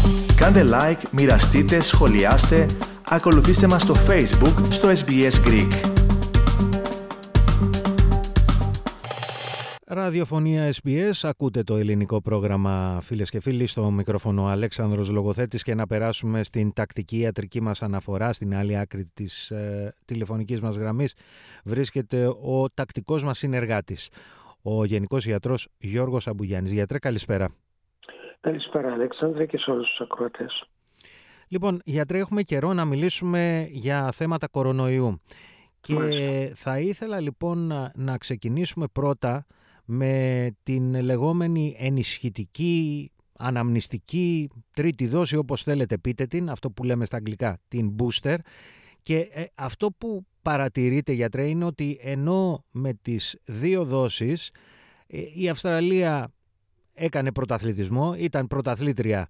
Κάντε like, μοιραστείτε, σχολιάστε, ακολουθήστε μας στο Facebook, στο SBS Greek. Ραδιοφωνία SBS, ακούτε το ελληνικό πρόγραμμα, φίλες και φίλοι, στο μικρόφωνο Αλέξανδρος Λογοθέτης, και να περάσουμε στην τακτική ιατρική μας αναφορά. Στην άλλη άκρη της τηλεφωνικής μας γραμμής βρίσκεται ο τακτικός μας συνεργάτης, ο Γενικός Ιατρός Γιώργος Αμπουγιάννης. Γιατρέ, καλησπέρα. Καλησπέρα, Αλέξανδρε, και σε όλους τους ακροατές. Λοιπόν, γιατρέ, έχουμε καιρό να μιλήσουμε για θέματα κορονοϊού. Και θα ήθελα λοιπόν να ξεκινήσουμε πρώτα με την λεγόμενη ενισχυτική, αναμνηστική τρίτη δόση, όπως θέλετε πείτε την, αυτό που λέμε στα αγγλικά, την booster. Και αυτό που παρατηρείτε, γιατρέ, είναι ότι ενώ με τις δύο δόσεις η Αυστραλία έκανε πρωταθλητισμό, ήταν πρωταθλήτρια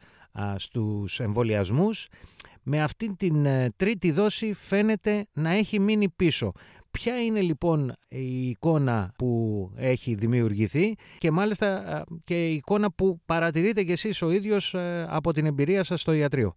στους εμβολιασμούς, με αυτή την τρίτη δόση φαίνεται να έχει μείνει πίσω. Ποια είναι λοιπόν η εικόνα που έχει δημιουργηθεί και μάλιστα και η εικόνα που παρατηρείτε κι εσείς ο ίδιος από την εμπειρία σας στο ιατρείο?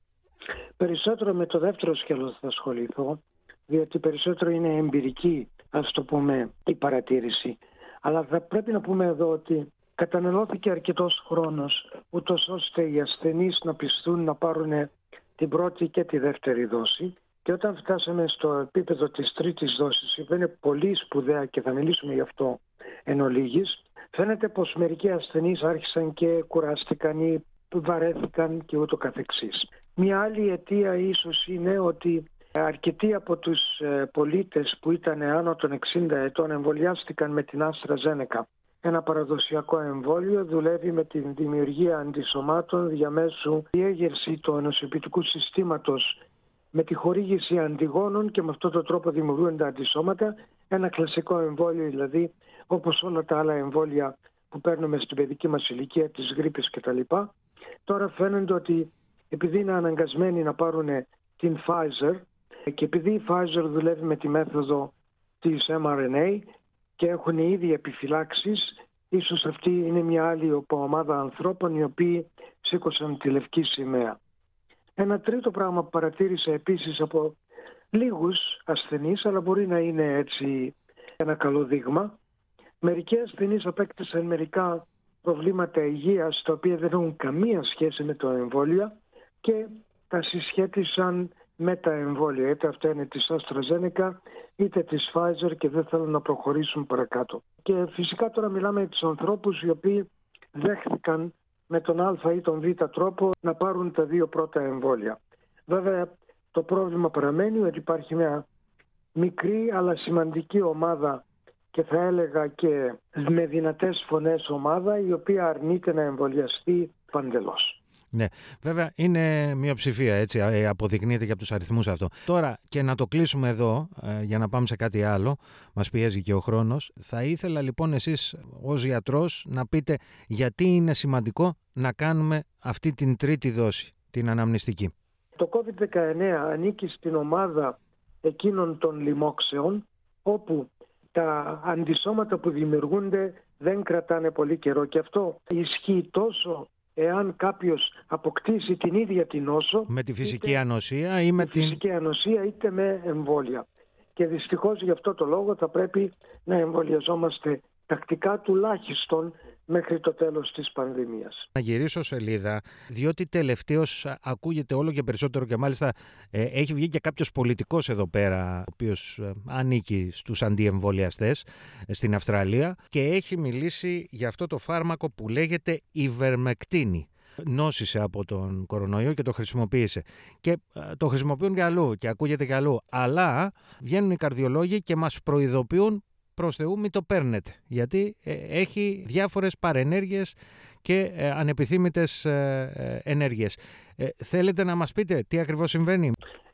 Περισσότερο με το δεύτερο σκέλος θα ασχοληθώ, διότι περισσότερο είναι εμπειρική, ας το πούμε, η παρατήρηση. Αλλά θα πρέπει να πούμε εδώ ότι καταναλώθηκε αρκετός χρόνος, ούτως ώστε οι ασθενείς να πιστούν να πάρουν την πρώτη και τη δεύτερη δόση. Και όταν φτάσαμε στο επίπεδο της τρίτης δόσης, που είναι πολύ σπουδαία και θα μιλήσουμε γι' αυτό εν ολίγης, φαίνεται πως μερικοί ασθενείς άρχισαν και κουράστηκαν ή βαρέθηκαν και ούτω καθεξής. Μια άλλη αιτία ίσως είναι ότι αρκετοί από τους πολίτες που ήταν άνω των 60 ετών εμβολιάστηκαν με την AstraZeneca. Ένα παραδοσιακό εμβόλιο, δουλεύει με την δημιουργία αντισωμάτων διαμέσου διέγερση του ενωσιοποιητικού συστήματος με τη χορήγηση αντιγόνων, και με αυτόν τον τρόπο δημιουργούνται αντισώματα. Ένα κλασικό εμβόλιο δηλαδή, όπως όλα τα άλλα εμβόλια που παίρνουμε στην παιδική μας ηλικία, της γρίπης κτλ. Τώρα φαίνεται ότι επειδή είναι αναγκασμένοι να πάρουν την Pfizer και επειδή η Pfizer δουλεύει με τη μέθοδο της mRNA και έχουν ήδη επιφυλάξεις, ίσως αυτή είναι μια άλλη ομάδα ανθρώπων οι οποίοι σήκωσαν τη λευκή σημαία. Ένα τρίτο πράγμα που παρατήρησα επίσης από λίγους ασθενείς, αλλά μπορεί να είναι έτσι ένα καλό δείγμα, μερικοί ασθενείς απέκτησαν μερικά προβλήματα υγείας τα οποία δεν έχουν καμία σχέση με το εμβόλιο και τα συσχέτισαν με τα εμβόλια, είτε αυτά είναι της AstraZeneca είτε της Pfizer, και δεν θέλουν να προχωρήσουν παρακάτω. Και φυσικά τώρα μιλάμε για τους ανθρώπους οι οποίοι δέχθηκαν με τον Α ή τον Β τρόπο να πάρουν τα δύο πρώτα εμβόλια. Βέβαια το πρόβλημα παραμένει ότι υπάρχει μια μικρή αλλά σημαντική ομάδα, και θα έλεγα και με δυνατές φωνές ομάδα, η οποία αρνείται να εμβολιαστεί παντελώς. Ναι, βέβαια είναι μειοψηφία, έτσι αποδεικνύεται και από τους αριθμούς αυτό. Τώρα, και να το κλείσουμε εδώ για να πάμε σε κάτι άλλο, μας πιέζει και ο χρόνος. Θα ήθελα λοιπόν εσείς ως γιατρός να πείτε γιατί είναι σημαντικό να κάνουμε αυτή την τρίτη δόση, την αναμνηστική. Το COVID-19 ανήκει στην ομάδα εκείνων των λοιμόξεων, όπου τα αντισώματα που δημιουργούνται δεν κρατάνε πολύ καιρό, και αυτό ισχύει τόσο εάν κάποιος αποκτήσει την ίδια την νόσο με τη φυσική ανοσία ή με την φυσική ανοσία είτε με εμβόλια. Και δυστυχώς γι' αυτό το λόγο θα πρέπει να εμβολιαζόμαστε τακτικά, τουλάχιστον μέχρι το τέλος της πανδημίας. Να γυρίσω σελίδα, διότι τελευταίως ακούγεται όλο και περισσότερο, και μάλιστα έχει βγει και κάποιος πολιτικός εδώ πέρα, ο οποίος ανήκει στους αντιεμβολιαστές στην Αυστραλία, και έχει μιλήσει για αυτό το φάρμακο που λέγεται Ιβερμεκτίνη. Νόσησε από τον κορονοϊό και το χρησιμοποίησε. Και το χρησιμοποιούν και αλλού και ακούγεται και αλλού. Αλλά βγαίνουν οι καρδιολόγοι και μας προειδοποιούν, προς Θεού μην το παίρνετε, γιατί έχει διάφορες παρενέργειες και ανεπιθύμητες ενέργειες. Θέλετε να μας πείτε τι ακριβώς συμβαίνει?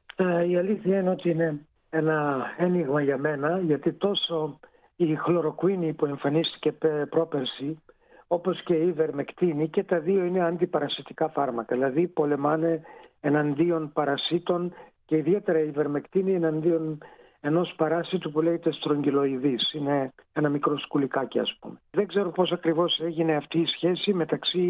Η αλήθεια είναι ότι είναι ένα ένιγμα για μένα, γιατί τόσο η χλωροκουίνη που εμφανίστηκε πρόπερση, όπως και η Ιβερμεκτίνη, και τα δύο είναι αντιπαρασιτικά φάρμακα, δηλαδή πολεμάνε εναντίον παρασίτων, και ιδιαίτερα η Ιβερμεκτίνη εναντίον ενός παράσιτου που λέγεται στρογγυλοειδής. Είναι ένα μικρό σκουλικάκι, ας πούμε. Δεν ξέρω πώς ακριβώς έγινε αυτή η σχέση μεταξύ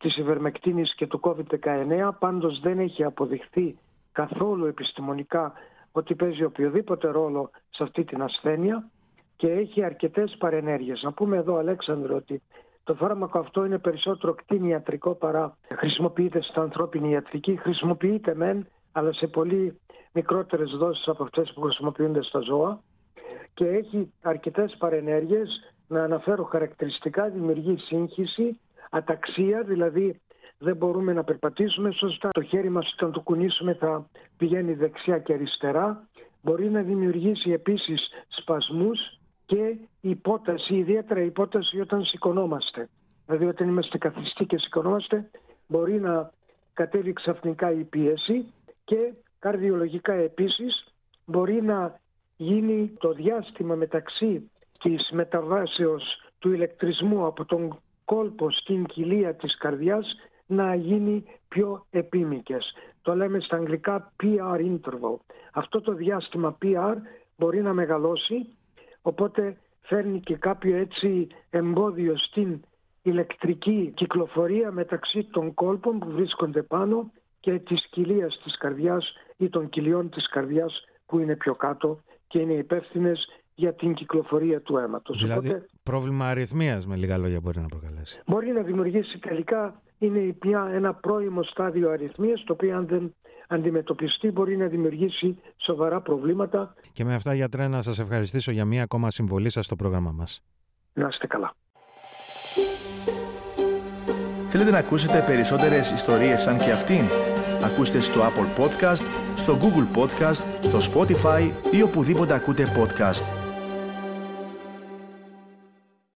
της ιβερμεκτίνης και του COVID-19. Πάντως δεν έχει αποδειχθεί καθόλου επιστημονικά ότι παίζει οποιοδήποτε ρόλο σε αυτή την ασθένεια και έχει αρκετές παρενέργειες. Να πούμε εδώ, Αλέξανδρο, ότι το φάρμακο αυτό είναι περισσότερο κτηνιατρικό παρά χρησιμοποιείται στην ανθρώπινη ιατρική. Χρησιμοποιείται μεν, αλλά σε πολύ μικρότερες δόσεις από αυτές που χρησιμοποιούνται στα ζώα και έχει αρκετές παρενέργειες. Να αναφέρω χαρακτηριστικά: δημιουργεί σύγχυση, αταξία, δηλαδή δεν μπορούμε να περπατήσουμε σωστά. Το χέρι μας όταν το κουνήσουμε θα πηγαίνει δεξιά και αριστερά. Μπορεί να δημιουργήσει επίσης σπασμούς και υπόταση, ιδιαίτερα υπόταση όταν σηκωνόμαστε. Δηλαδή όταν είμαστε καθιστοί και σηκωνόμαστε μπορεί να κατέβει ξαφνικά η πίεση και καρδιολογικά επίσης μπορεί να γίνει το διάστημα μεταξύ της μεταβάσεως του ηλεκτρισμού από τον κόλπο στην κοιλία της καρδιάς να γίνει πιο επίμικες. Το λέμε στα αγγλικά PR interval. Αυτό το διάστημα PR μπορεί να μεγαλώσει, οπότε φέρνει και κάποιο έτσι εμπόδιο στην ηλεκτρική κυκλοφορία μεταξύ των κόλπων που βρίσκονται πάνω και της κοιλίας της καρδιάς ή των κοιλιών της καρδιάς που είναι πιο κάτω και είναι υπεύθυνες για την κυκλοφορία του αίματος. Δηλαδή οπότε, πρόβλημα αρρυθμίας με λίγα λόγια μπορεί να προκαλέσει. Μπορεί να δημιουργήσει τελικά, είναι πια ένα πρώιμο στάδιο αρρυθμίας, το οποίο αν δεν αντιμετωπιστεί μπορεί να δημιουργήσει σοβαρά προβλήματα. Και με αυτά, γιατρέ, να σας ευχαριστήσω για μία ακόμα συμβολή σας στο πρόγραμμα μας. Να είστε καλά. Θέλετε να ακούσετε περισσότερες ιστορίες σαν και αυτήν? Ακούστε στο Apple Podcast, στο Google Podcast, στο Spotify ή οπουδήποτε ακούτε podcast.